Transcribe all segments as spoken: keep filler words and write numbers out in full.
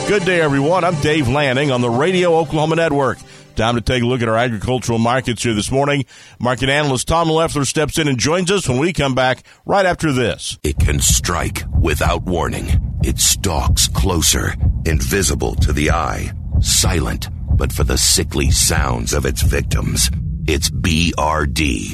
Good day, everyone. I'm Dave Lanning on the Radio Oklahoma Network. Time to take a look at our agricultural markets here this morning. Market analyst Tom Leffler steps in and joins us when we come back right after this. It can strike without warning. It stalks closer, invisible to the eye, silent, but for the sickly sounds of its victims. It's B R D.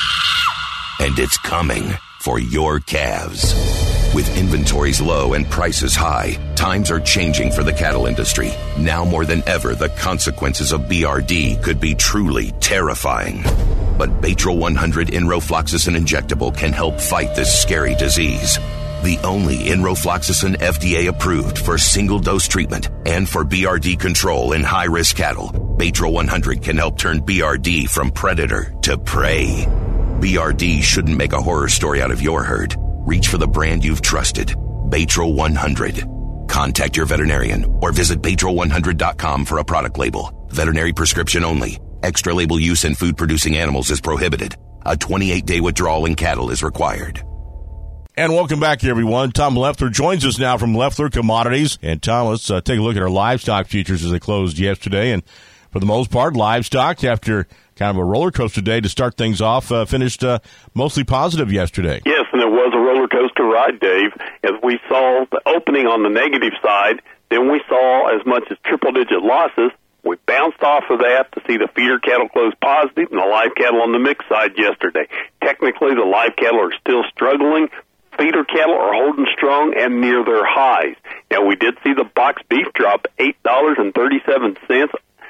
And it's coming for your calves. With inventories low and prices high, times are changing for the cattle industry. Now more than ever, the consequences of B R D could be truly terrifying. But Baytril one hundred Enrofloxacin Injectable can help fight this scary disease. The only Enrofloxacin F D A approved for single-dose treatment and for B R D control in high-risk cattle. Baytril one hundred can help turn B R D from predator to prey. B R D shouldn't make a horror story out of your herd. Reach for the brand you've trusted. Baytril one hundred. Contact your veterinarian or visit baytril one hundred dot com for a product label. Veterinary prescription only. Extra label use in food-producing animals is prohibited. A twenty-eight day withdrawal in cattle is required. And welcome back, everyone. Tom Leffler joins us now from Leffler Commodities. And Tom, let's uh, take a look at our livestock futures as they closed yesterday. And for the most part, livestock, after kind of a roller coaster day to start things off, uh, finished uh, mostly positive yesterday. Yes, and it was a roller coaster ride, Dave, as we saw the opening on the negative side. Then we saw as much as triple-digit losses. We bounced off of that to see the feeder cattle close positive and the live cattle on the mixed side yesterday. Technically, the live cattle are still struggling. Feeder cattle are holding strong and near their highs. Now, we did see the box beef drop eight dollars and thirty-seven cents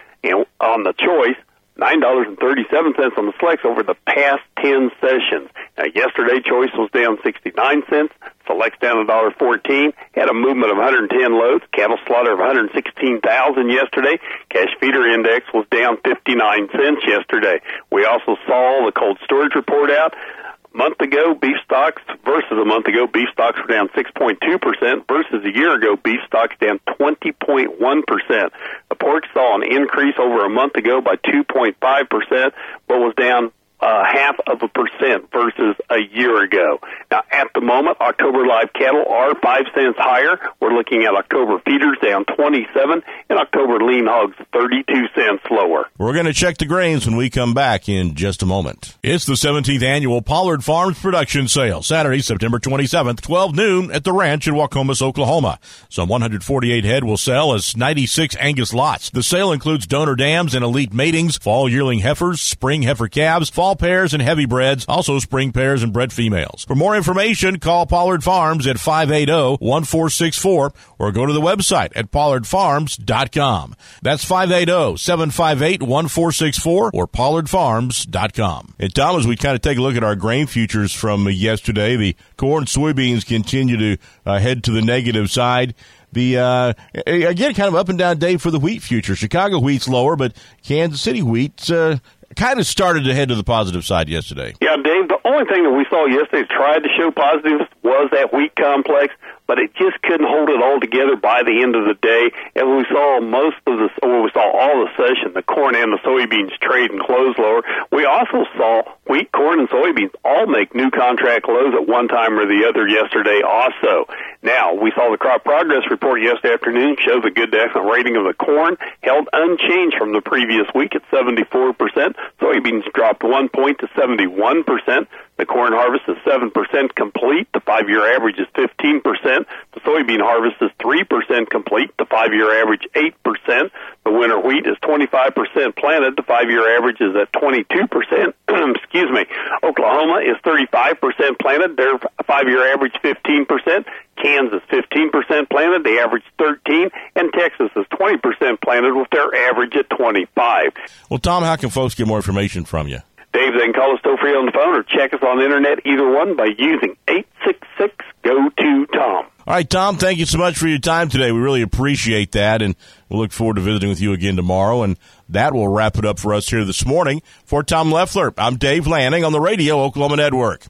on the choice, nine dollars and thirty-seven cents on the flex over the past ten sessions. Now, yesterday, choice was down sixty-nine cents, select's down one dollar and fourteen cents, had a movement of one hundred ten loads, cattle slaughter of one hundred sixteen thousand yesterday. Cash feeder index was down fifty-nine cents yesterday. We also saw the cold storage report out. A month ago, beef stocks versus a month ago, beef stocks were down six point two percent versus a year ago, beef stocks down twenty point one percent. The pork saw an increase over a month ago by two point five percent, but was down uh, half of a percent versus a year ago. Now, at the moment, October live cattle are five cents higher. We're looking at October feeders down twenty-seven and October lean hogs thirty-two cents lower. We're going to check the grains when we come back in just a moment. It's the seventeenth annual Pollard Farms Production Sale, Saturday, September twenty-seventh, twelve noon at the ranch in Waukomis, Oklahoma. Some one hundred forty-eight head will sell as ninety-six Angus lots. The sale includes donor dams and elite matings, fall yearling heifers, spring heifer calves, fall pairs and heavy breds, also spring pairs and bred females. For more information, call Pollard Farms at five eight zero, one four six four or go to the website at pollard farms dot com. That's five eight zero, seven five eight, one four six four or pollard farms dot com. And Tom, as we kind of take a look at our grain futures from yesterday, the corn, soybeans continue to uh, head to the negative side. The uh, again, kind of up and down day for the wheat future. Chicago wheat's lower, but Kansas City wheat uh, kind of started to head to the positive side yesterday. Yeah, Dave, the only thing that we saw yesterday tried to show positives was that wheat complex, but it just couldn't hold it all together by the end of the day. And we saw most of the, or we saw all the session, the corn and the soybeans trade and close lower. We also saw wheat, corn, and soybeans all make new contract lows at one time or the other yesterday also. Now, we saw the crop progress report yesterday afternoon show the good to excellent rating of the corn held unchanged from the previous week at seventy-four percent. Soybeans dropped one point to seventy-one percent. The corn harvest is seven percent complete. The five-year average is fifteen percent. The soybean harvest is three percent complete. The five-year average eight percent. The winter wheat is twenty-five percent planted. The five-year average is at twenty-two percent. Excuse me. Oklahoma is thirty-five percent planted. Their five-year average fifteen percent. Kansas fifteen percent planted. They average thirteen. And Texas is twenty percent planted with their average at twenty-five. Well, Tom, how can folks get more information from you? Dave, they can call us toll free on the phone or check us on the internet, either one, by using eight six six, G O two, Tom. All right, Tom, thank you so much for your time today. We really appreciate that, and we'll look forward to visiting with you again tomorrow. And that will wrap it up for us here this morning. For Tom Leffler, I'm Dave Lanning on the Radio Oklahoma Network.